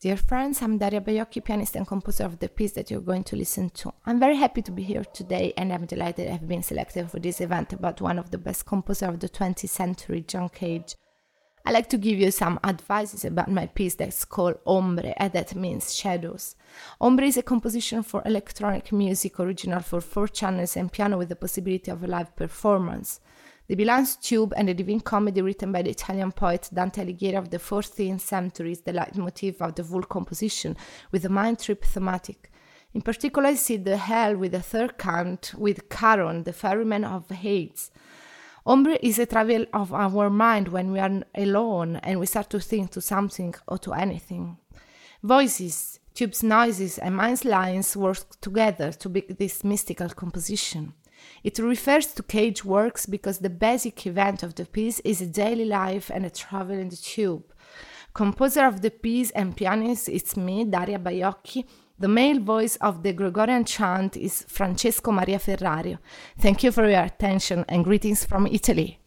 Dear friends, I'm Daria Baiocchi, pianist and composer of the piece that you're going to listen to. I'm very happy to be here today, and I'm delighted I've been selected for this event about one of the best composers of the 20th century, John Cage. I like to give you some advices about my piece that's called Ombre, and that means shadows. Ombre is a composition for electronic music original for 4 channels and piano with the possibility of a live performance. The Bilanz Tube and the Divine Comedy written by the Italian poet Dante Alighieri of the 14th century is the leitmotif of the full composition, with a mind trip thematic. In particular, I see the hell with the third count with Charon, the ferryman of Hades. Ombre is a travel of our mind when we are alone and we start to think to something or to anything. Voices, tube's noises, and mind's lines work together to make this mystical composition. It refers to Cage works because the basic event of the piece is a daily life and a travel in the tube. Composer of the piece and pianist is me, Daria Baiocchi. The male voice of the Gregorian chant is Francesco Maria Ferrario. Thank you for your attention and greetings from Italy.